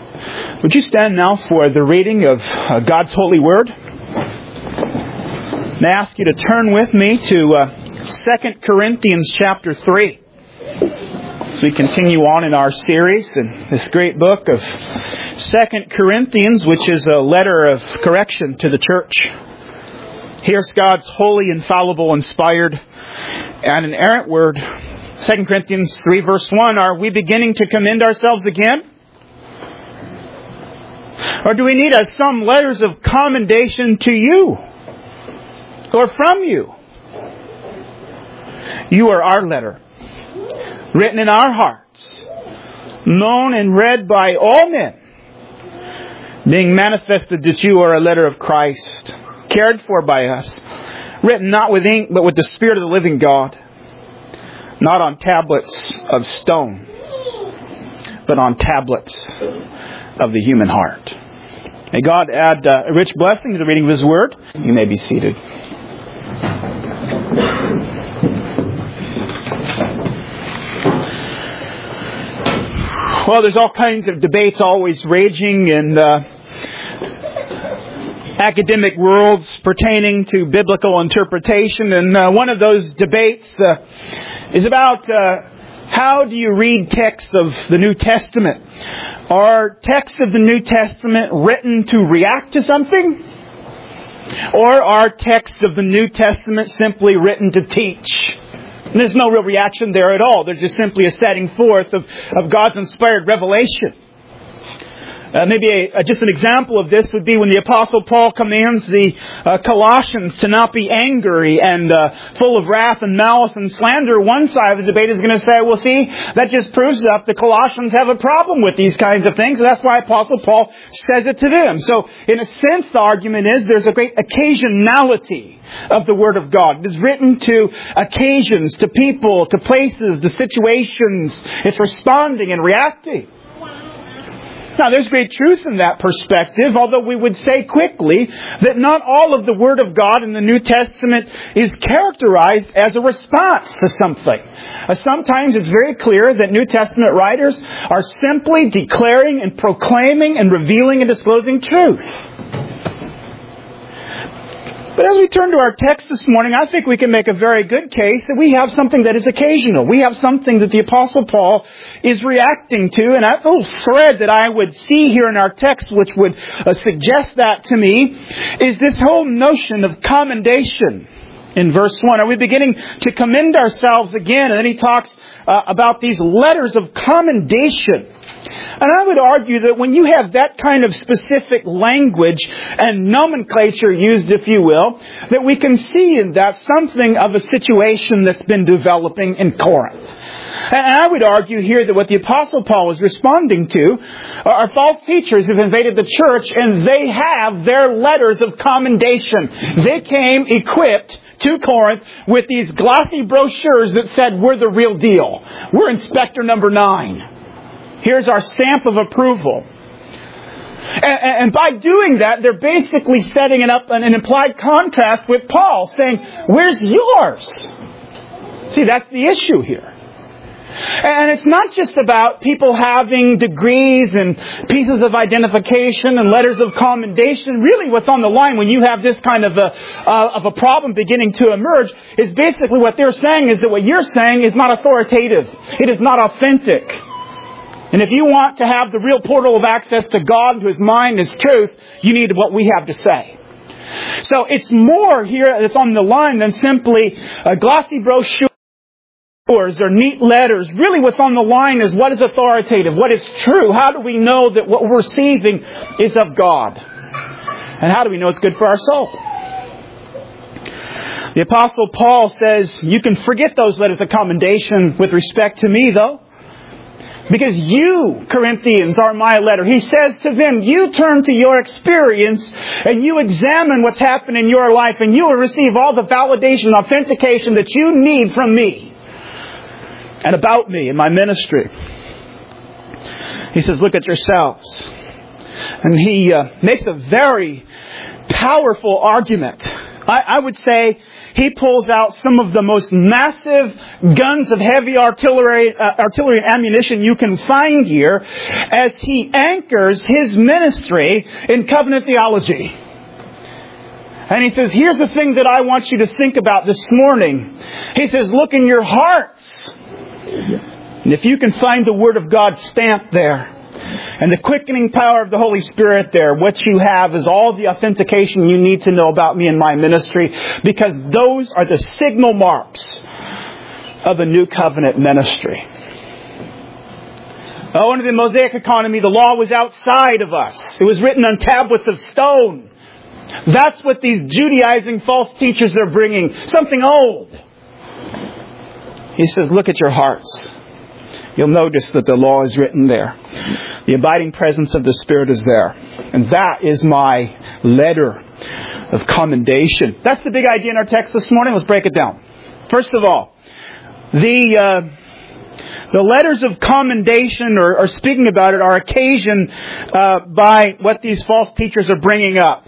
Would you stand now for the reading of God's holy word? And I ask you to turn with me to 2 Corinthians chapter 3. As we continue on in our series in this great book of 2 Corinthians, which is a letter of correction to the church. Here's God's holy, infallible, inspired, and inerrant word. 2 Corinthians 3 verse 1, are we beginning to commend ourselves again? Or do we need some letters of commendation to you? Or from you? You are our letter, written in our hearts, known and read by all men, being manifested that you are a letter of Christ, cared for by us, written not with ink, but with the Spirit of the living God, not on tablets of stone, but on tablets of the human heart. May God add a rich blessing to the reading of His Word. You may be seated. Well, there's all kinds of debates always raging in academic worlds pertaining to biblical interpretation. And one of those debates is about how do you read texts of the New Testament? Are texts of the New Testament written to react to something? Or are texts of the New Testament simply written to teach? And there's no real reaction there at all. There's just simply a setting forth of God's inspired revelation. Maybe just an example of this would be when the Apostle Paul commands the Colossians to not be angry and full of wrath and malice and slander. One side of the debate is going to say, well, see, that just proves that the Colossians have a problem with these kinds of things. And that's why Apostle Paul says it to them. So, in a sense, the argument is there's a great occasionality of the Word of God. It is written to occasions, to people, to places, to situations. It's responding and reacting. Now, there's great truth in that perspective, although we would say quickly that not all of the Word of God in the New Testament is characterized as a response to something. Sometimes it's very clear that New Testament writers are simply declaring and proclaiming and revealing and disclosing truth. But as we turn to our text this morning, I think we can make a very good case that we have something that is occasional. We have something that the Apostle Paul is reacting to. And a little thread that I would see here in our text, which would suggest that to me, is this whole notion of commendation. In verse 1, are we beginning to commend ourselves again? And then he talks about these letters of commendation. And I would argue that when you have that kind of specific language and nomenclature used, if you will, that we can see in that something of a situation that's been developing in Corinth. And I would argue here that what the Apostle Paul is responding to are false teachers who've invaded the church, and they have their letters of commendation. They came equipped to Corinth with these glossy brochures that said, we're the real deal. We're Inspector Number 9. Here's our stamp of approval. And by doing that, they're basically setting it up an implied contrast with Paul, saying, where's yours? See, that's the issue here. And it's not just about people having degrees and pieces of identification and letters of commendation. Really what's on the line when you have this kind of a problem beginning to emerge is basically what they're saying is that what you're saying is not authoritative. It is not authentic. And if you want to have the real portal of access to God, to His mind, His truth, you need what we have to say. So it's more here that's on the line than simply a glossy brochure or neat letters. Really what's on the line is what is authoritative, what is true. How do we know that what we're receiving is of God? And how do we know it's good for our soul? The Apostle Paul says, you can forget those letters of commendation with respect to me, though. Because you, Corinthians, are my letter. He says to them, you turn to your experience and you examine what's happened in your life, and you will receive all the validation and authentication that you need from me and about me and my ministry. He says, look at yourselves. And he makes a very powerful argument. I would say he pulls out some of the most massive guns of heavy artillery and ammunition you can find here as he anchors his ministry in covenant theology. And he says, here's the thing that I want you to think about this morning. He says, look in your hearts. And if you can find the Word of God stamped there, and the quickening power of the Holy Spirit there, what you have is all the authentication you need to know about me and my ministry, because those are the signal marks of a new covenant ministry. Oh, under the Mosaic economy, the law was outside of us. It was written on tablets of stone. That's what these Judaizing false teachers are bringing. Something old. He says, look at your hearts. You'll notice that the law is written there. The abiding presence of the Spirit is there. And that is my letter of commendation. That's the big idea in our text this morning. Let's break it down. First of all, the letters of commendation, or speaking about it, are occasioned by what these false teachers are bringing up.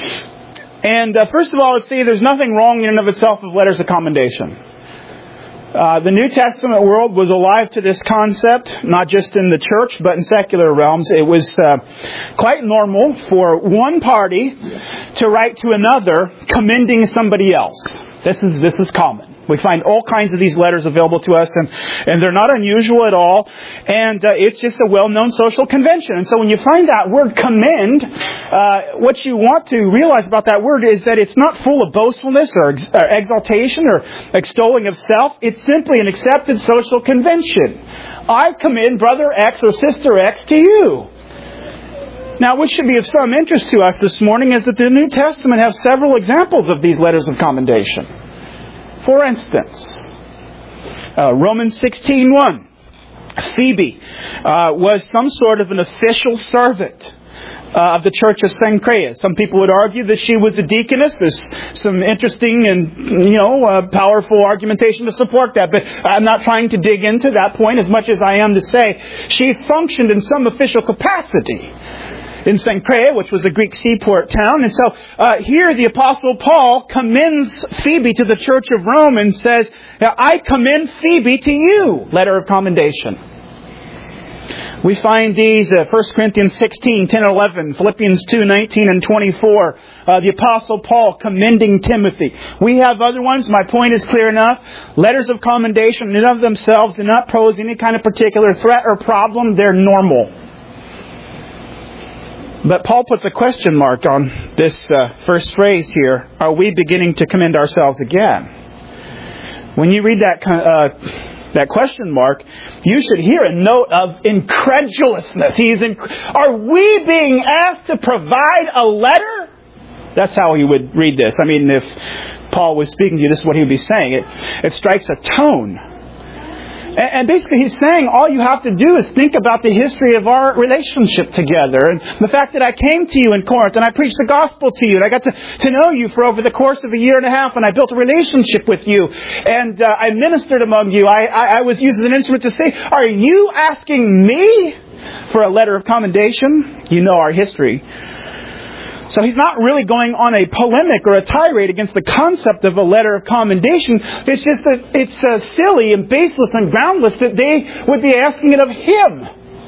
And first of all, let's see, there's nothing wrong in and of itself with letters of commendation. The New Testament world was alive to this concept, not just in the church, but in secular realms. It was quite normal for one party to write to another commending somebody else. This is common. We find all kinds of these letters available to us, and they're not unusual at all. And it's just a well-known social convention. And so when you find that word commend, what you want to realize about that word is that it's not full of boastfulness or exaltation or extolling of self. It's simply an accepted social convention. I commend brother X or sister X to you. Now, what should be of some interest to us this morning is that the New Testament has several examples of these letters of commendation. For instance, Romans 16:1. Phoebe was some sort of an official servant of the church of Cenchreae. Some people would argue that she was a deaconess. There's some interesting and powerful argumentation to support that, but I'm not trying to dig into that point as much as I am to say she functioned in some official capacity in Cenchreae, which was a Greek seaport town. And so here the Apostle Paul commends Phoebe to the church of Rome and says, I commend Phoebe to you. Letter of commendation. We find these 1 Corinthians 16, 10, 11, Philippians 2, 19 and 24. The Apostle Paul commending Timothy. We have other ones. My point is clear enough. Letters of commendation in and of themselves do not pose any kind of particular threat or problem. They're normal. But Paul puts a question mark on this first phrase here. Are we beginning to commend ourselves again? When you read that question mark, you should hear a note of incredulousness. Are we being asked to provide a letter? That's how he would read this. I mean, if Paul was speaking to you, this is what he would be saying. It strikes a tone. And basically he's saying all you have to do is think about the history of our relationship together. And the fact that I came to you in Corinth and I preached the gospel to you. And I got to know you for over the course of a year and a half. And I built a relationship with you. And I ministered among you. I was used as an instrument to say, are you asking me for a letter of commendation? You know our history. So he's not really going on a polemic or a tirade against the concept of a letter of commendation. It's just that it's silly and baseless and groundless that they would be asking it of him.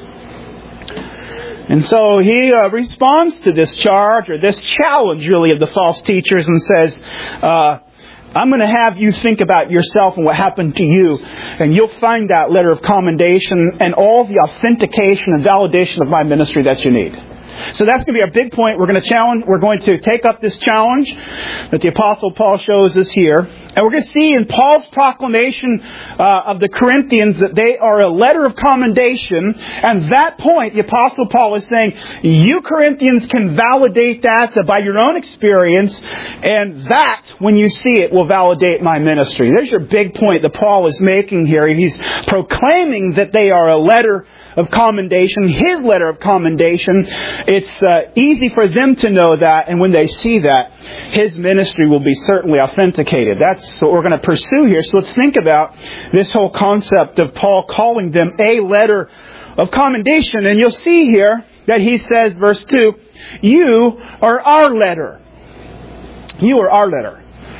And so he responds to this charge, or this challenge really, of the false teachers, and says, I'm going to have you think about yourself and what happened to you. And you'll find that letter of commendation and all the authentication and validation of my ministry that you need. So that's going to be our big point. We're going to take up this challenge that the Apostle Paul shows us here. And we're going to see in Paul's proclamation of the Corinthians that they are a letter of commendation. And that point, the Apostle Paul is saying, you Corinthians can validate that by your own experience. And that, when you see it, will validate my ministry. There's your big point that Paul is making here. He's proclaiming that they are a letter of commendation, his letter of commendation. It's easy for them to know that, and when they see that, his ministry will be certainly authenticated. That's what we're going to pursue here. So let's think about this whole concept of Paul calling them a letter of commendation. And you'll see here that he says, verse 2, you are our letter. You are our letter.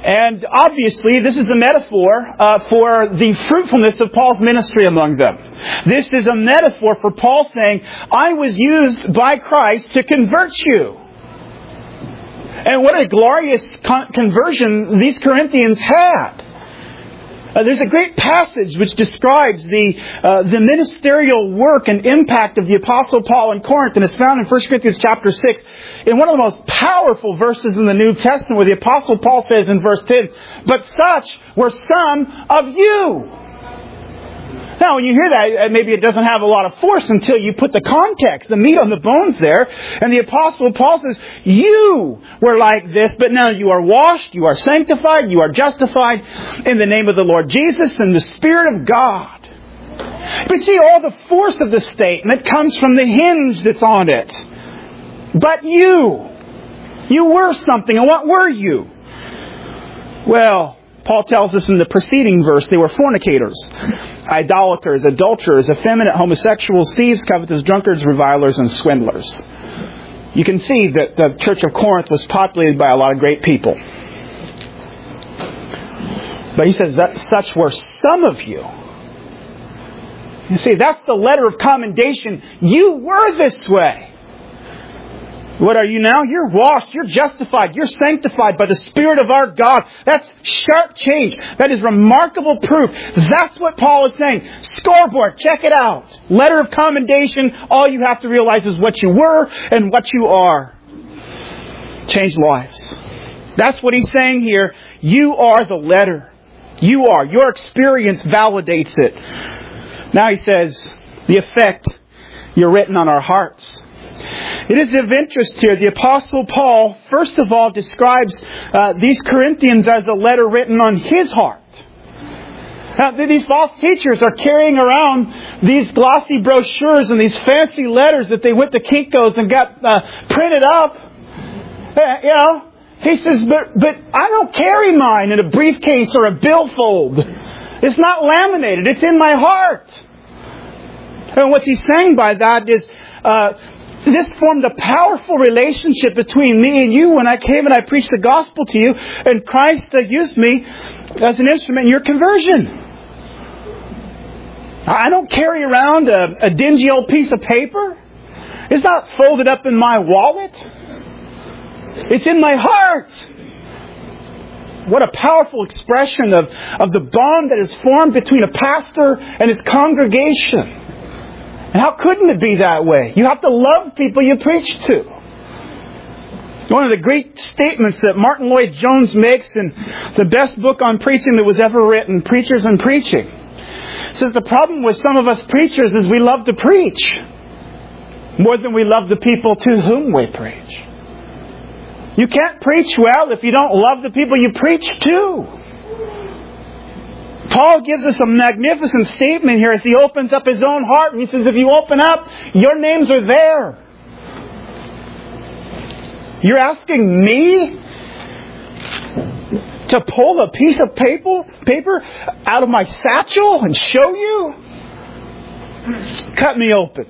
And obviously, this is a metaphor for the fruitfulness of Paul's ministry among them. This is a metaphor for Paul saying, I was used by Christ to convert you. And what a glorious conversion these Corinthians had. There's a great passage which describes the ministerial work and impact of the Apostle Paul in Corinth, and it's found in 1 Corinthians chapter 6, in one of the most powerful verses in the New Testament, where the Apostle Paul says in verse 10, but such were some of you. Now, when you hear that, maybe it doesn't have a lot of force until you put the context, the meat on the bones there. And the Apostle Paul says, you were like this, but now you are washed, you are sanctified, you are justified in the name of the Lord Jesus and the Spirit of God. But see, all the force of the statement comes from the hinge that's on it. But you were something. And what were you? Well, Paul tells us in the preceding verse, they were fornicators, idolaters, adulterers, effeminate, homosexuals, thieves, covetous, drunkards, revilers, and swindlers. You can see that the church of Corinth was populated by a lot of great people. But he says that such were some of you. You see, that's the letter of commendation. You were this way. What are you now? You're washed, you're justified, you're sanctified by the Spirit of our God. That's sharp change. That is remarkable proof. That's what Paul is saying. Scoreboard, check it out. Letter of commendation. All you have to realize is what you were and what you are. Change lives. That's what he's saying here. You are the letter. You are. Your experience validates it. Now he says, the effect, you're written on our hearts. It is of interest here. The Apostle Paul, first of all, describes these Corinthians as a letter written on his heart. Now, these false teachers are carrying around these glossy brochures and these fancy letters that they went to Kinko's and got printed up. He says, but I don't carry mine in a briefcase or a billfold. It's not laminated. It's in my heart. And what he's saying by that is, this formed a powerful relationship between me and you when I came and I preached the gospel to you, and Christ used me as an instrument in your conversion. I don't carry around a dingy old piece of paper. It's not folded up in my wallet. It's in my heart. What a powerful expression of the bond that is formed between a pastor and his congregation. And how couldn't it be that way? You have to love people you preach to. One of the great statements that Martin Lloyd-Jones makes in the best book on preaching that was ever written, Preachers and Preaching, says the problem with some of us preachers is we love to preach more than we love the people to whom we preach. You can't preach well if you don't love the people you preach to. Paul gives us a magnificent statement here as he opens up his own heart. And he says, if you open up, your names are there. You're asking me to pull a piece of paper out of my satchel and show you? Cut me open.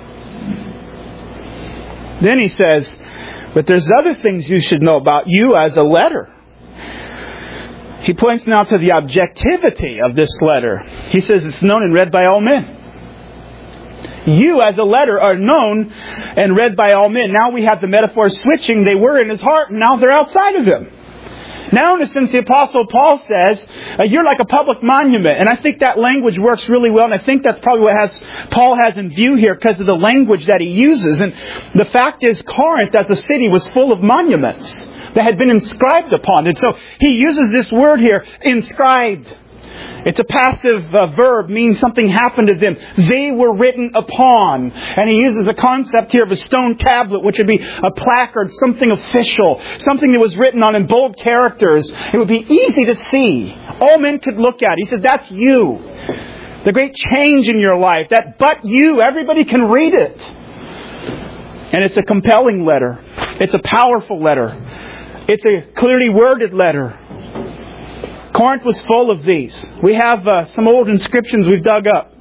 Then he says, but there's other things you should know about you as a letter. He points now to the objectivity of this letter. He says it's known and read by all men. You as a letter are known and read by all men. Now we have the metaphor switching. They were in his heart and now they're outside of him. Now in a sense the Apostle Paul says, you're like a public monument. And I think that language works really well. And I think that's probably what Paul has in view here because of the language that he uses. And the fact is Corinth as a city was full of monuments that had been inscribed upon. And so he uses this word here, inscribed. It's a passive verb, meaning something happened to them. They were written upon. And he uses a concept here of a stone tablet, which would be a placard, something official, something that was written on in bold characters. It would be easy to see. All men could look at. He said, that's you. The great change in your life. That but you, everybody can read it. And it's a compelling letter. It's a powerful letter. It's a clearly worded letter. Corinth was full of these. We have some old inscriptions we've dug up.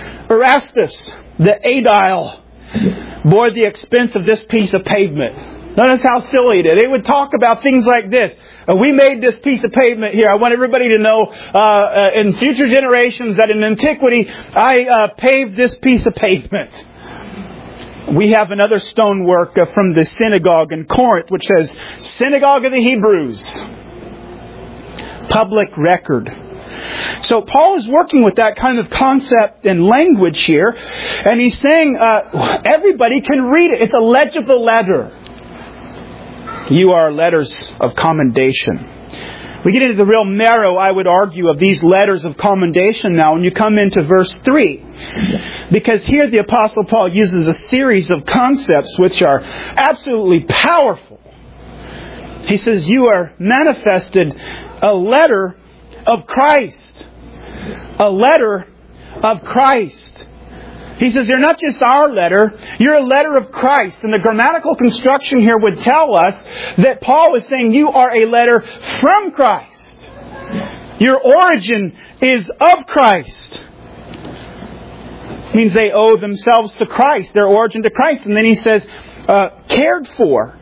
Erastus, the aedile, bore the expense of this piece of pavement. Notice how silly it is. They would talk about things like this. We made this piece of pavement here. I want everybody to know in future generations that in antiquity, I paved this piece of pavement. We have another stonework from the synagogue in Corinth, which says, Synagogue of the Hebrews. Public record. So Paul is working with that kind of concept and language here. And he's saying everybody can read it. It's a legible letter. You are letters of commendation. We get into the real marrow, I would argue, of these letters of commendation now when you come into verse 3. Because here the Apostle Paul uses a series of concepts which are absolutely powerful. He says, you are manifested a letter of Christ. A letter of Christ. He says, you're not just our letter, you're a letter of Christ. And the grammatical construction here would tell us that Paul is saying you are a letter from Christ. Your origin is of Christ. It means they owe themselves to Christ, their origin to Christ. And then he says, cared for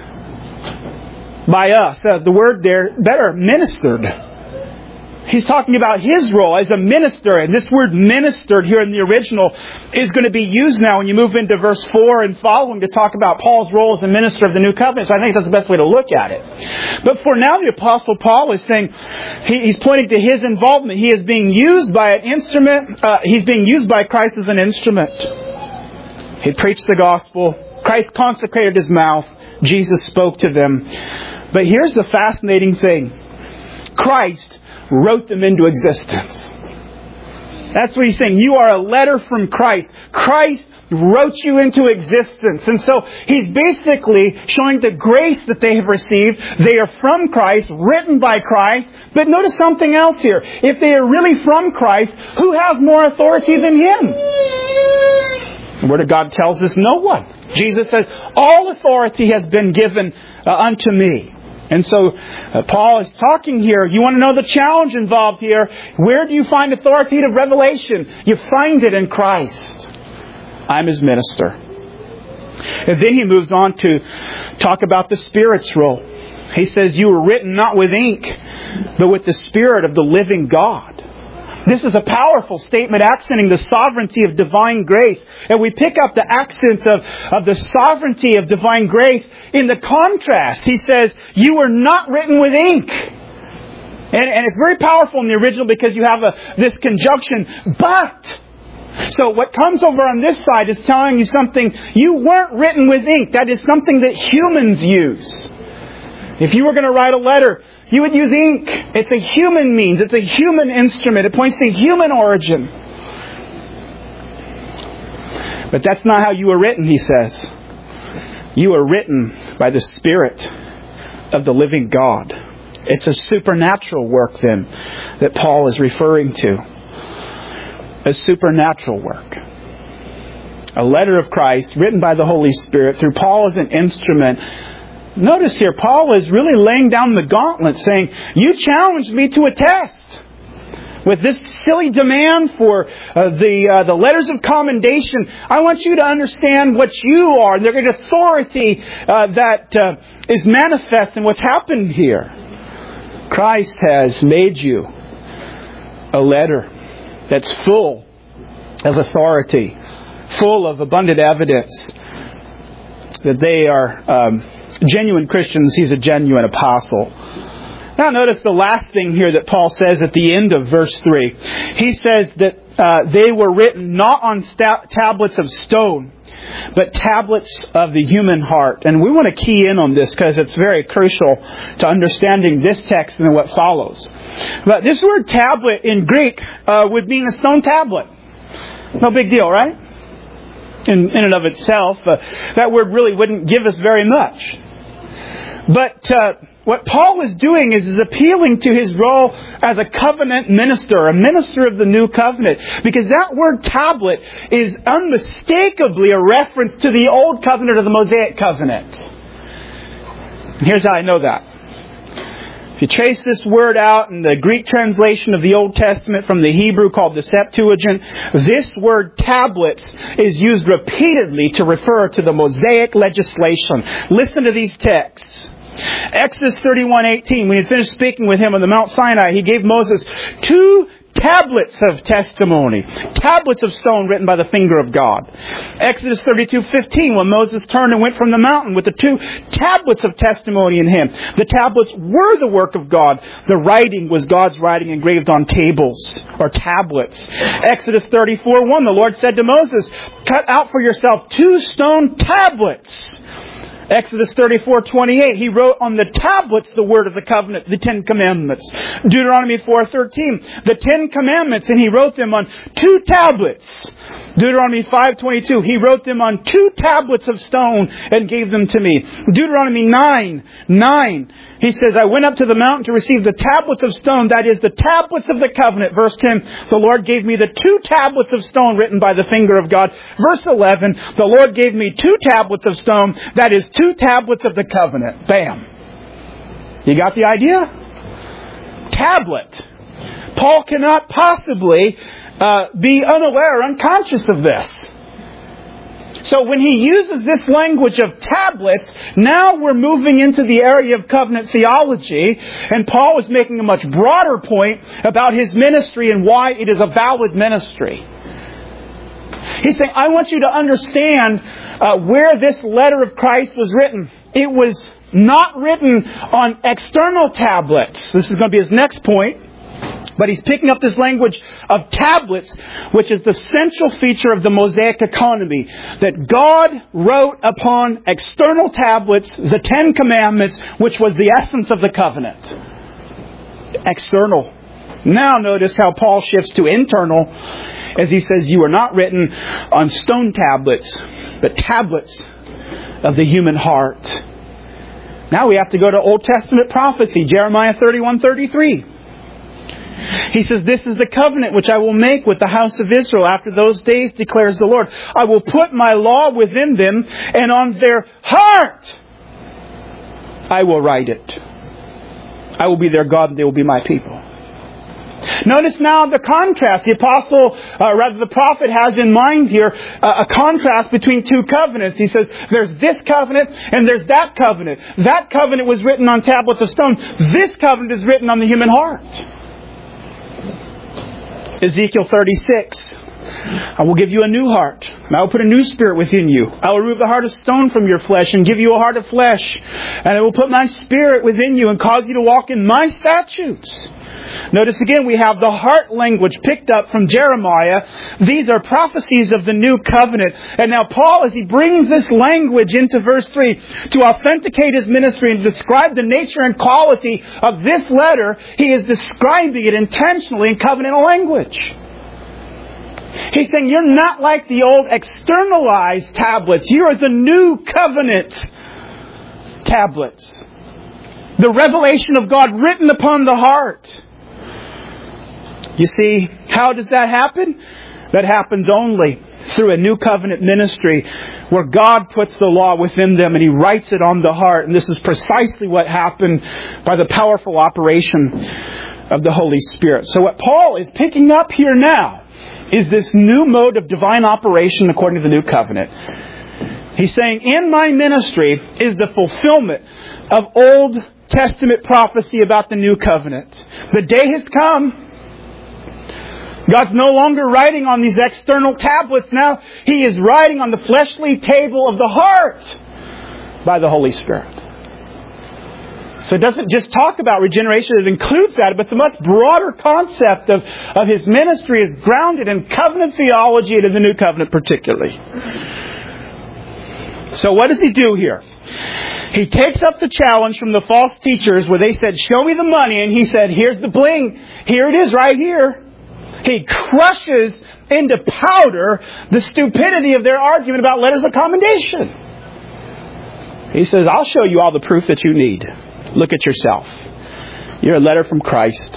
by us. The word there, better, ministered. He's talking about his role as a minister. And this word ministered here in the original is going to be used now when you move into verse 4 and following to talk about Paul's role as a minister of the new covenant. So I think that's the best way to look at it. But for now, the Apostle Paul is saying, he's pointing to his involvement. He is being used by an instrument. He's being used by Christ as an instrument. He preached the gospel. Christ consecrated his mouth. Jesus spoke to them. But here's the fascinating thing. Christ wrote them into existence. That's what he's saying. You are a letter from Christ. Christ wrote you into existence. And so he's basically showing the grace that they have received. They are from Christ, written by Christ. But notice something else here. If they are really from Christ, who has more authority than him? The Word of God tells us no one. Jesus says, all authority has been given unto me. And so Paul is talking here. You want to know the challenge involved here. Where do you find authoritative revelation? You find it in Christ. I'm his minister. And then he moves on to talk about the Spirit's role. He says, you were written not with ink, but with the Spirit of the living God. This is a powerful statement accenting the sovereignty of divine grace. And we pick up the accents of the sovereignty of divine grace in the contrast. He says, you were not written with ink. And it's very powerful in the original because you have this conjunction, but. So what comes over on this side is telling you something. You weren't written with ink. That is something that humans use. If you were going to write a letter, you would use ink. It's a human means. It's a human instrument. It points to human origin. But that's not how you were written, he says. You were written by the Spirit of the living God. It's a supernatural work then that Paul is referring to. A supernatural work. A letter of Christ written by the Holy Spirit through Paul as an instrument. Notice here, Paul is really laying down the gauntlet saying, you challenged me to a test. With this silly demand for the letters of commendation, I want you to understand what you are. There's an authority that is manifest in what's happened here. Christ has made you a letter that's full of authority, full of abundant evidence that they are genuine Christians. He's a genuine apostle. Now notice the last thing here that Paul says at the end of verse 3. He says that they were written not on tablets of stone, but tablets of the human heart. And we want to key in on this because it's very crucial to understanding this text and what follows. But this word tablet in Greek would mean a stone tablet. No big deal, right? In and of itself, that word really wouldn't give us very much. But what Paul is doing is appealing to his role as a covenant minister, a minister of the new covenant. Because that word tablet is unmistakably a reference to the old covenant of the Mosaic covenant. And here's how I know that. If you trace this word out in the Greek translation of the Old Testament from the Hebrew called the Septuagint, this word tablets is used repeatedly to refer to the Mosaic legislation. Listen to these texts. Exodus 31:18, when he finished speaking with him on the Mount Sinai, he gave Moses 2 tablets of testimony, tablets of stone written by the finger of God. Exodus 32:15, when Moses turned and went from the mountain with the 2 tablets of testimony in him. The tablets were the work of God. The writing was God's writing engraved on tables or tablets. Exodus 34:1, the Lord said to Moses, cut out for yourself 2 stone tablets. Exodus 34:28, he wrote on the tablets the word of the covenant, the 10 commandments. Deuteronomy 4:13, the 10 commandments, and he wrote them on 2 tablets. Deuteronomy 5:22, he wrote them on 2 tablets of stone and gave them to me. Deuteronomy 9:9, he says, I went up to the mountain to receive the tablets of stone, that is the tablets of the covenant. Verse 10, the Lord gave me the 2 tablets of stone written by the finger of God. Verse 11, the Lord gave me 2 tablets of stone, that is 2 tablets of the covenant. Bam. You got the idea? Tablet. Paul cannot possibly be unaware or unconscious of this. So when he uses this language of tablets, now we're moving into the area of covenant theology, and Paul is making a much broader point about his ministry and why it is a valid ministry. He's saying, I want you to understand where this letter of Christ was written. It was not written on external tablets. This is going to be his next point. But he's picking up this language of tablets, which is the central feature of the Mosaic economy. That God wrote upon external tablets the 10 commandments, which was the essence of the covenant. External. Now notice how Paul shifts to internal as he says, you are not written on stone tablets, but tablets of the human heart. Now we have to go to Old Testament prophecy, Jeremiah 31:33. He says, this is the covenant which I will make with the house of Israel after those days, declares the Lord. I will put my law within them, and on their heart I will write it. I will be their God, and they will be my people. Notice now the contrast. The the prophet has in mind here a contrast between 2 covenants. He says, there's this covenant and there's that covenant. That covenant was written on tablets of stone. This covenant is written on the human heart. Ezekiel 36. I will give you a new heart. And I will put a new spirit within you. I will remove the heart of stone from your flesh and give you a heart of flesh. And I will put my spirit within you and cause you to walk in my statutes. Notice again, we have the heart language picked up from Jeremiah. These are prophecies of the new covenant. And now Paul, as he brings this language into verse 3 to authenticate his ministry and describe the nature and quality of this letter, he is describing it intentionally in covenantal language. He's saying, you're not like the old externalized tablets. You are the new covenant tablets. The revelation of God written upon the heart. You see, how does that happen? That happens only through a new covenant ministry where God puts the law within them and He writes it on the heart. And this is precisely what happened by the powerful operation of the Holy Spirit. So what Paul is picking up here now is this new mode of divine operation according to the new covenant. He's saying, in my ministry is the fulfillment of Old Testament prophecy about the new covenant. The day has come. God's no longer writing on these external tablets. Now He is writing on the fleshly table of the heart by the Holy Spirit. So it doesn't just talk about regeneration, it includes that, but it's a much broader concept of His ministry is grounded in covenant theology and in the new covenant particularly. So what does He do here? He takes up the challenge from the false teachers where they said, show me the money, and He said, here's the bling. Here it is right here. He crushes into powder the stupidity of their argument about letters of commendation. He says, I'll show you all the proof that you need. Look at yourself. You're a letter from Christ.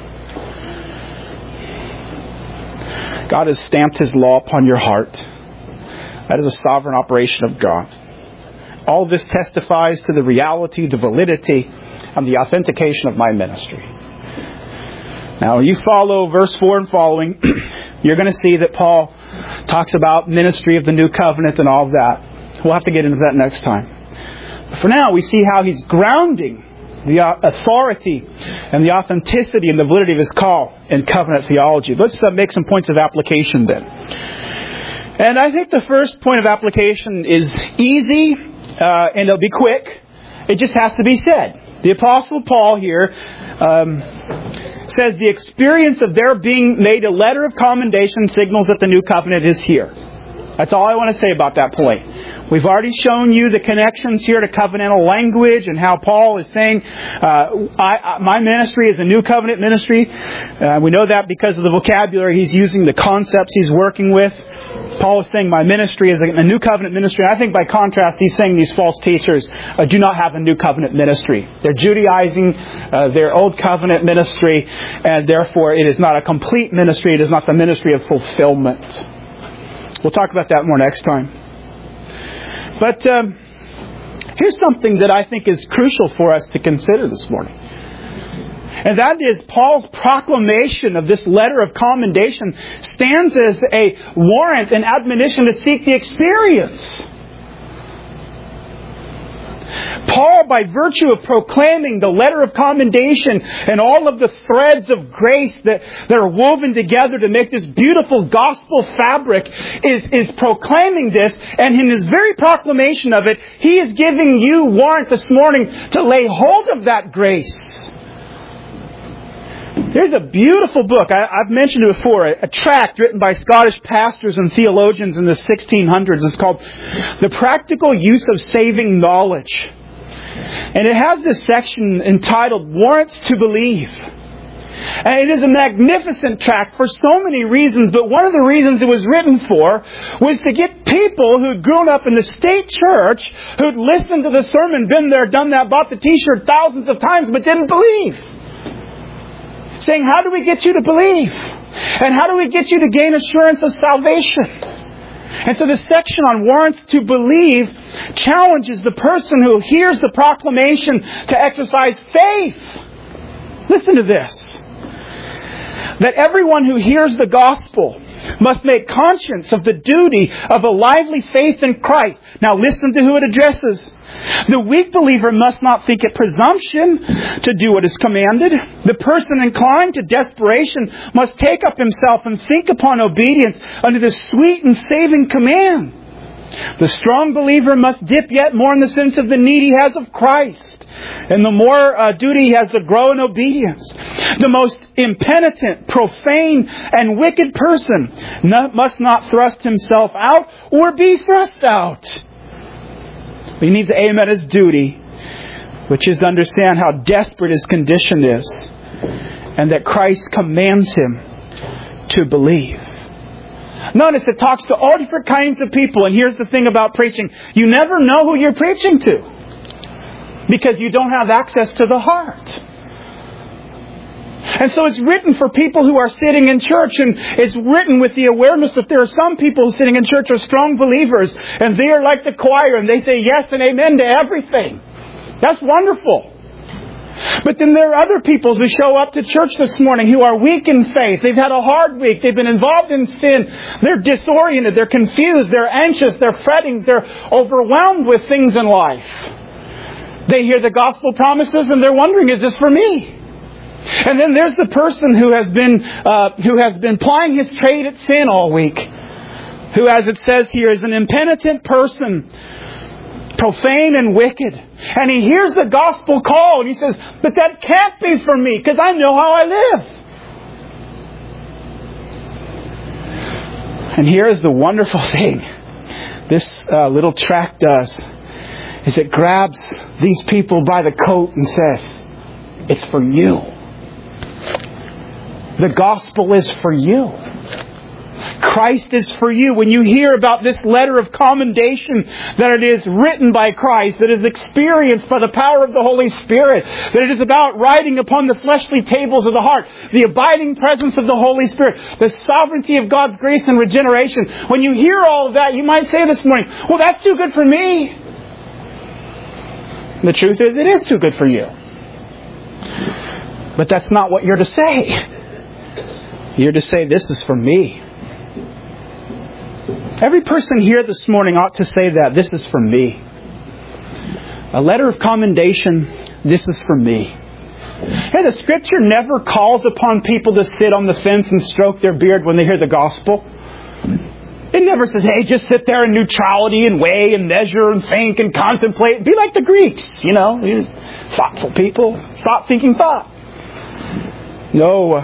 God has stamped His law upon your heart. That is a sovereign operation of God. All this testifies to the reality, the validity, and the authentication of my ministry. Now, when you follow verse 4 and following, you're going to see that Paul talks about ministry of the new covenant and all of that. We'll have to get into that next time. But for now, we see how he's grounding the authority and the authenticity and the validity of his call in covenant theology. Let's make some points of application then. And I think the first point of application is easy and it'll be quick. It just has to be said. The Apostle Paul here says the experience of their being made a letter of commendation signals that the new covenant is here. That's all I want to say about that point. We've already shown you the connections here to covenantal language and how Paul is saying, my ministry is a new covenant ministry. We know that because of the vocabulary he's using, the concepts he's working with. Paul is saying my ministry is a new covenant ministry. I think by contrast, he's saying these false teachers do not have a new covenant ministry. They're Judaizing their old covenant ministry, and therefore it is not a complete ministry. It is not the ministry of fulfillment. We'll talk about that more next time. But here's something that I think is crucial for us to consider this morning. And that is Paul's proclamation of this letter of commendation stands as a warrant and admonition to seek the experience. Paul, by virtue of proclaiming the letter of commendation and all of the threads of grace that are woven together to make this beautiful gospel fabric, is proclaiming this. And in his very proclamation of it, he is giving you warrant this morning to lay hold of that grace. There's a beautiful book, I've mentioned it before, a tract written by Scottish pastors and theologians in the 1600s. It's called The Practical Use of Saving Knowledge. And it has this section entitled Warrants to Believe. And it is a magnificent tract for so many reasons, but one of the reasons it was written for was to get people who'd grown up in the state church, who'd listened to the sermon, been there, done that, bought the t-shirt thousands of times, but didn't believe. Saying, how do we get you to believe? And how do we get you to gain assurance of salvation? And so this section on warrants to believe challenges the person who hears the proclamation to exercise faith. Listen to this. That everyone who hears the gospel must make conscience of the duty of a lively faith in Christ. Now listen to who it addresses. The weak believer must not think it presumption to do what is commanded. The person inclined to desperation must take up himself and think upon obedience unto the sweet and saving command. The strong believer must dip yet more in the sense of the need he has of Christ, and the more duty he has to grow in obedience. The most impenitent, profane, and wicked person must not thrust himself out or be thrust out. He needs to aim at his duty, which is to understand how desperate his condition is, and that Christ commands him to believe. Notice it talks to all different kinds of people, and here's the thing about preaching. You never know who you're preaching to, because you don't have access to the heart. And so it's written for people who are sitting in church, and it's written with the awareness that there are some people sitting in church who are strong believers, and they are like the choir, and they say yes and amen to everything. That's wonderful. But then there are other people who show up to church this morning who are weak in faith. They've had a hard week. They've been involved in sin. They're disoriented. They're confused. They're anxious. They're fretting. They're overwhelmed with things in life. They hear the gospel promises and they're wondering, is this for me? And then there's the person who has been plying his trade at sin all week, who, as it says here, is an impenitent person, profane and wicked. And he hears the gospel call and he says, but that can't be for me because I know how I live. And here's the wonderful thing this little tract does, is it grabs these people by the coat and says, it's for you. The gospel is for you. Christ is for you. When you hear about this letter of commendation, that it is written by Christ, that is experienced by the power of the Holy Spirit, that it is about writing upon the fleshly tables of the heart, the abiding presence of the Holy Spirit, the sovereignty of God's grace and regeneration. When you hear all of that, you might say this morning, well, that's too good for me. The truth is, it is too good for you. But that's not what you're to say. You're to say, this is for me. Every person here this morning ought to say that. This is for me. A letter of commendation. This is for me. Hey, the Scripture never calls upon people to sit on the fence and stroke their beard when they hear the gospel. It never says, hey, just sit there in neutrality and weigh and measure and think and contemplate. Be like the Greeks, You're thoughtful people. Thought-thinking thought. No.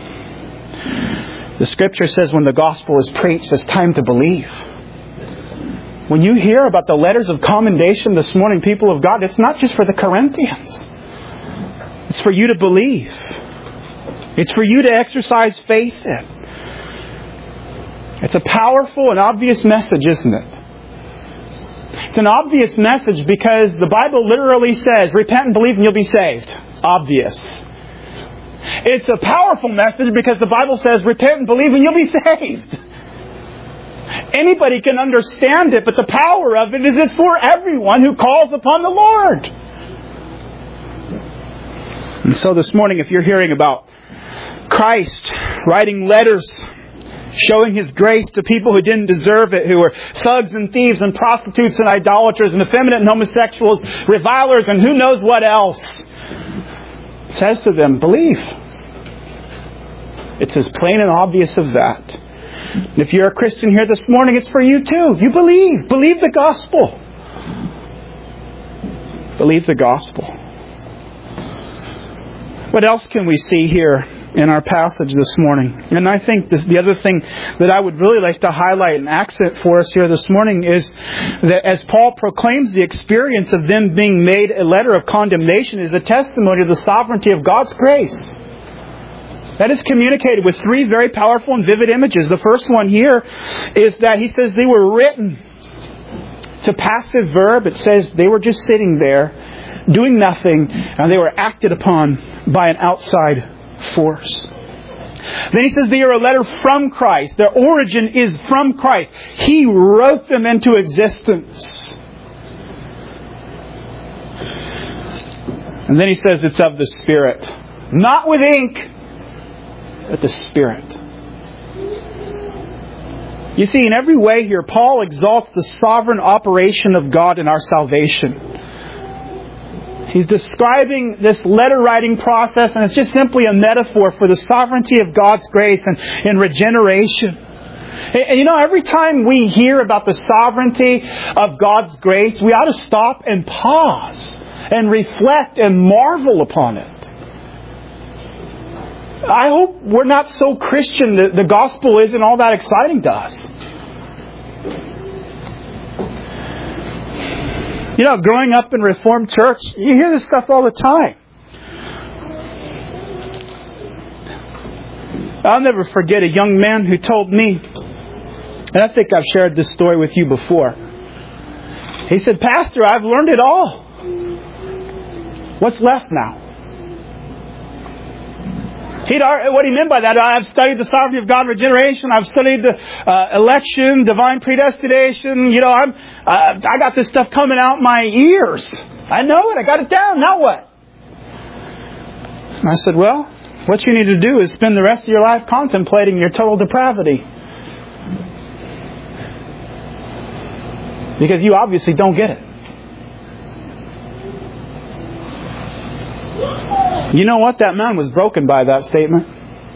The Scripture says when the gospel is preached, it's time to believe. When you hear about the letters of commendation this morning, people of God, it's not just for the Corinthians. It's for you to believe. It's for you to exercise faith in. It's a powerful and obvious message, isn't it? It's an obvious message because the Bible literally says, repent and believe and you'll be saved. Obvious. It's a powerful message because the Bible says, repent and believe and you'll be saved. Anybody can understand it, but the power of it is for everyone who calls upon the Lord. And so this morning, if you're hearing about Christ writing letters, showing His grace to people who didn't deserve it, who were thugs and thieves and prostitutes and idolaters and effeminate and homosexuals, revilers and who knows what else, it says to them, believe. It's as plain and obvious as that. And if you're a Christian here this morning, it's for you too. You believe. Believe the gospel. Believe the gospel. What else can we see here in our passage this morning? And I think the other thing that I would really like to highlight and accent for us here this morning is that as Paul proclaims the experience of them being made a letter of condemnation is a testimony of the sovereignty of God's grace. That is communicated with three very powerful and vivid images. The first one here is that he says they were written. It's a passive verb. It says they were just sitting there, doing nothing, and they were acted upon by an outside force. Then he says they are a letter from Christ. Their origin is from Christ. He wrote them into existence. And then he says it's of the Spirit. Not with ink, but the Spirit. You see, in every way here, Paul exalts the sovereign operation of God in our salvation. He's describing this letter writing process, and it's just simply a metaphor for the sovereignty of God's grace and regeneration. And every time we hear about the sovereignty of God's grace, we ought to stop and pause and reflect and marvel upon it. I hope we're not so Christian that the gospel isn't all that exciting to us. Growing up in Reformed church, you hear this stuff all the time. I'll never forget a young man who told me, and I think I've shared this story with you before. He said, Pastor, I've learned it all. What's left now? What he meant by that, I've studied the sovereignty of God and regeneration. I've studied the election, divine predestination. I got this stuff coming out my ears. I know it. I got it down. Now what? And I said, well, what you need to do is spend the rest of your life contemplating your total depravity. Because you obviously don't get it. You know what? That man was broken by that statement.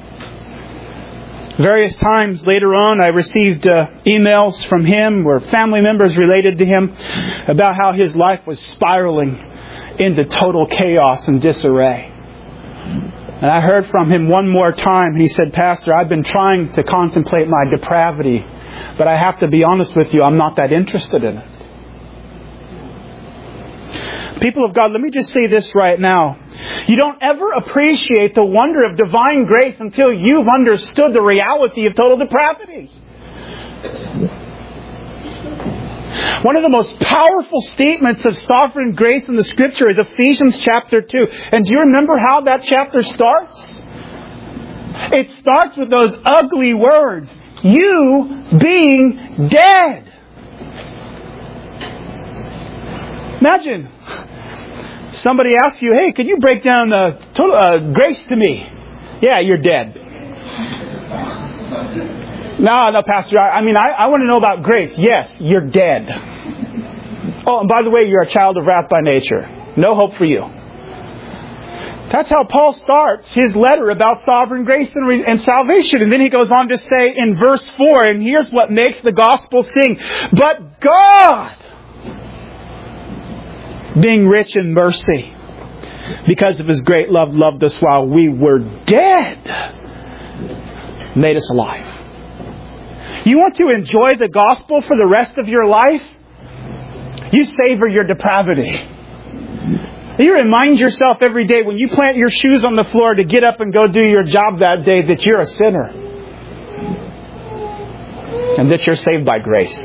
Various times later on, I received emails from him or family members related to him about how his life was spiraling into total chaos and disarray. And I heard from him one more time, and he said, Pastor, I've been trying to contemplate my depravity, but I have to be honest with you, I'm not that interested in it. People of God, let me just say this right now. You don't ever appreciate the wonder of divine grace until you've understood the reality of total depravity. One of the most powerful statements of sovereign grace in the Scripture is Ephesians chapter 2. And do you remember how that chapter starts? It starts with those ugly words, you being dead. Imagine Somebody asks you, hey, could you break down grace to me? Yeah, you're dead. No, Pastor. I want to know about grace. Yes, you're dead. Oh, and by the way, you're a child of wrath by nature. No hope for you. That's how Paul starts his letter about sovereign grace and salvation. And then he goes on to say in verse 4, and here's what makes the gospel sing. But God, being rich in mercy, because of His great love, loved us while we were dead, made us alive. You want to enjoy the gospel for the rest of your life? You savor your depravity. You remind yourself every day when you plant your shoes on the floor to get up and go do your job that day that you're a sinner. And that you're saved by grace.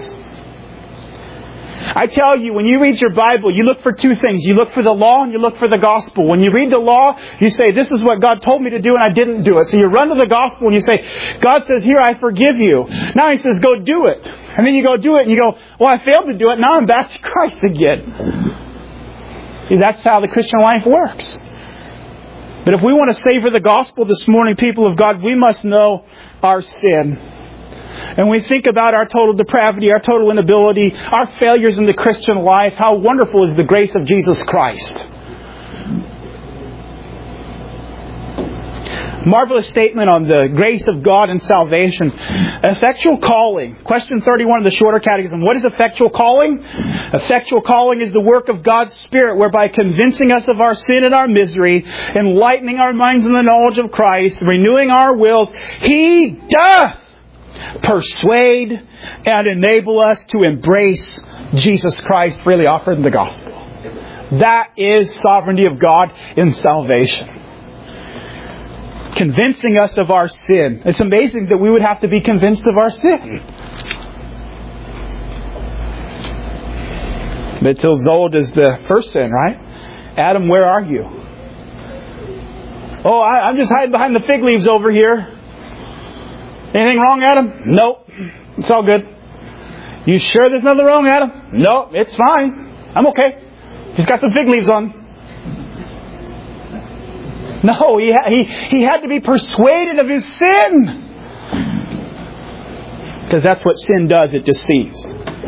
I tell you, when you read your Bible, you look for two things. You look for the law and you look for the gospel. When you read the law, you say, this is what God told me to do and I didn't do it. So you run to the gospel and you say, God says, here, I forgive you. Now He says, go do it. And then you go do it and you go, well, I failed to do it. Now I'm back to Christ again. See, that's how the Christian life works. But if we want to savor the gospel this morning, people of God, we must know our sin. And we think about our total depravity, our total inability, our failures in the Christian life. How wonderful is the grace of Jesus Christ. Marvelous statement on the grace of God and salvation. Effectual calling. Question 31 of the Shorter Catechism. What is effectual calling? Effectual calling is the work of God's Spirit, whereby convincing us of our sin and our misery, enlightening our minds in the knowledge of Christ, renewing our wills, He doth persuade and enable us to embrace Jesus Christ freely offered in the gospel. That is sovereignty of God in salvation. Convincing us of our sin. It's amazing that we would have to be convinced of our sin. But it's as old as the first sin, right? Adam, where are you? Oh, I'm just hiding behind the fig leaves over here. Anything wrong, Adam? Nope. It's all good. You sure there's nothing wrong, Adam? Nope, it's fine. I'm okay. Just got some fig leaves on. No, he had to be persuaded of his sin. Because that's what sin does. It deceives.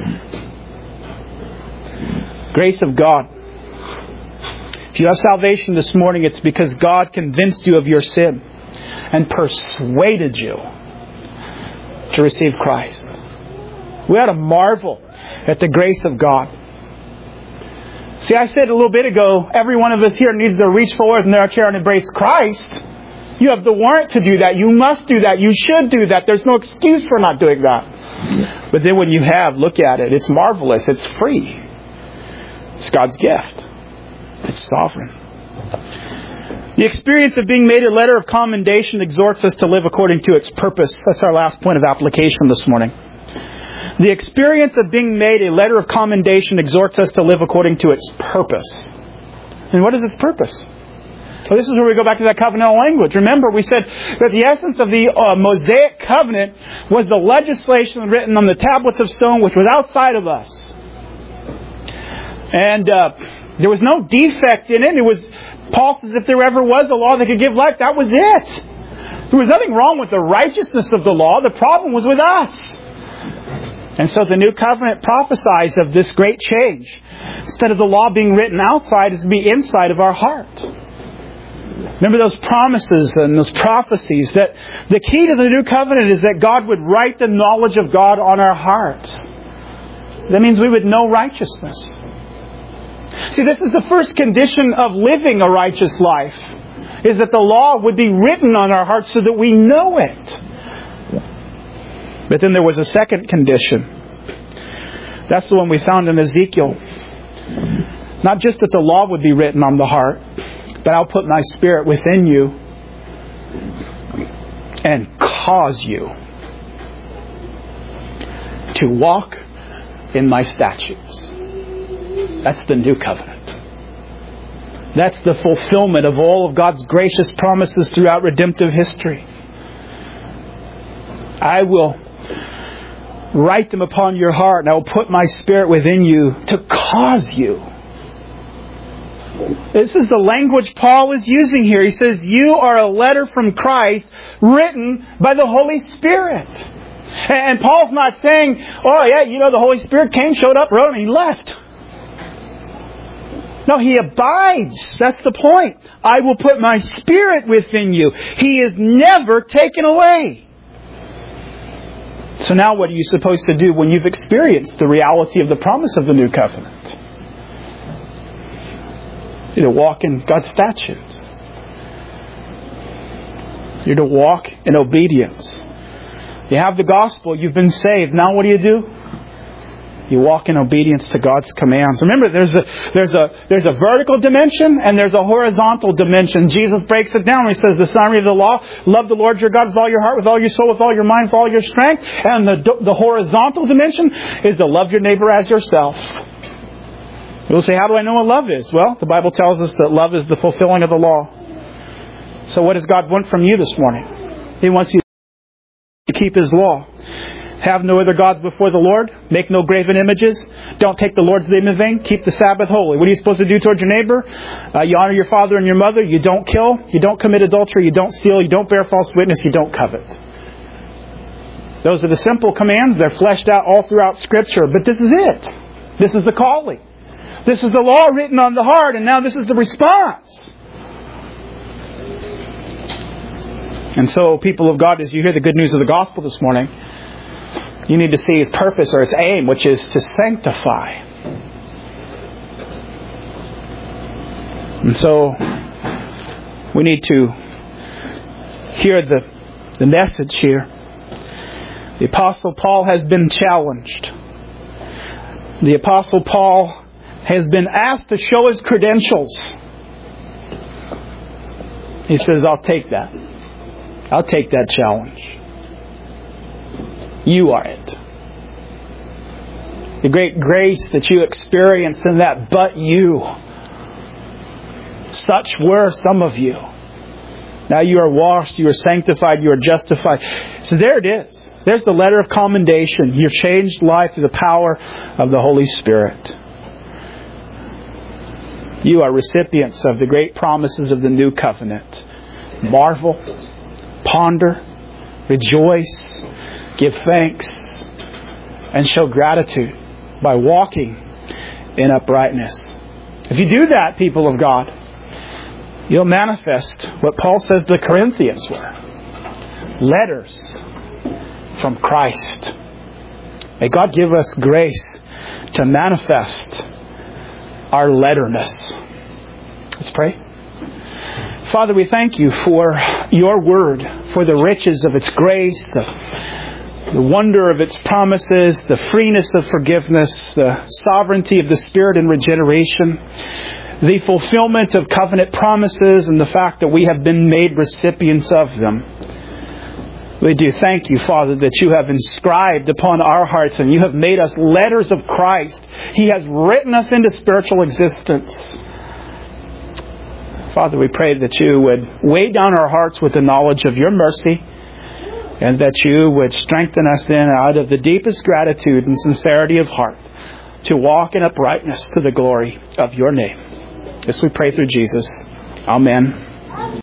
Grace of God. If you have salvation this morning, it's because God convinced you of your sin and persuaded you to receive Christ. We ought to marvel at the grace of God. See, I said a little bit ago, every one of us here needs to reach forward in their chair and embrace Christ. You have the warrant to do that. You must do that. You should do that. There's no excuse for not doing that. But then when you have, look at it. It's marvelous. It's free. It's God's gift. It's sovereign. The experience of being made a letter of commendation exhorts us to live according to its purpose. That's our last point of application this morning. The experience of being made a letter of commendation exhorts us to live according to its purpose. And what is its purpose? Well, this is where we go back to that covenantal language. Remember, we said that the essence of the Mosaic covenant was the legislation written on the tablets of stone, which was outside of us. And there was no defect in it. It was, Paul says, if there ever was a law that could give life, that was it. There was nothing wrong with the righteousness of the law. The problem was with us. And so the new covenant prophesies of this great change. Instead of the law being written outside, it's to be inside of our heart. Remember those promises and those prophecies that the key to the new covenant is that God would write the knowledge of God on our hearts. That means we would know righteousness. See, this is the first condition of living a righteous life, is that the law would be written on our hearts so that we know it. But then there was a second condition. That's the one we found in Ezekiel. Not just that the law would be written on the heart, but I'll put my Spirit within you and cause you to walk in my statutes. That's the new covenant. That's the fulfillment of all of God's gracious promises throughout redemptive history. I will write them upon your heart, and I will put my Spirit within you to cause you This is the language Paul is using here. He says, you are a letter from Christ written by the Holy Spirit. And Paul's not saying, oh yeah, the Holy Spirit came, showed up, wrote, and he left. No, He abides. That's the point. I will put my Spirit within you. He is never taken away. So now what are you supposed to do when you've experienced the reality of the promise of the new covenant? You're to walk in God's statutes. You're to walk in obedience. You have the gospel, you've been saved. Now what do? You walk in obedience to God's commands. Remember, there's a vertical dimension and there's a horizontal dimension. Jesus breaks it down. He says the summary of the law: love the Lord your God with all your heart, with all your soul, with all your mind, with all your strength. And the horizontal dimension is to love your neighbor as yourself. You'll say, how do I know what love is? Well, the Bible tells us that love is the fulfilling of the law. So what does God want from you this morning? He wants you to keep His law. Have no other gods before the Lord. Make no graven images. Don't take the Lord's name in vain. Keep the Sabbath holy. What are you supposed to do towards your neighbor? You honor your father and your mother. You don't kill. You don't commit adultery. You don't steal. You don't bear false witness. You don't covet. Those are the simple commands. They're fleshed out all throughout Scripture. But this is it. This is the calling. This is the law written on the heart. And now this is the response. And so, people of God, as you hear the good news of the gospel this morning, you need to see its purpose or its aim, which is to sanctify. And so, we need to hear the message here. The Apostle Paul has been challenged. The Apostle Paul has been asked to show his credentials. He says, I'll take that. I'll take that challenge. You are it. The great grace that you experience in that but you. Such were some of you. Now you are washed, you are sanctified, you are justified. So there it is. There's the letter of commendation. Your changed life through the power of the Holy Spirit. You are recipients of the great promises of the new covenant. Marvel, ponder, rejoice, give thanks, and show gratitude by walking in uprightness. If you do that, people of God, you'll manifest what Paul says the Corinthians were. Letters from Christ. May God give us grace to manifest our letterness. Let's pray. Father, we thank You for Your Word, for the riches of its grace, the wonder of its promises, the freeness of forgiveness, the sovereignty of the Spirit in regeneration, the fulfillment of covenant promises, and the fact that we have been made recipients of them. We do thank You, Father, that You have inscribed upon our hearts and You have made us letters of Christ. He has written us into spiritual existence. Father, we pray that You would weigh down our hearts with the knowledge of Your mercy, and that You would strengthen us then out of the deepest gratitude and sincerity of heart to walk in uprightness to the glory of Your name. This we pray through Jesus. Amen.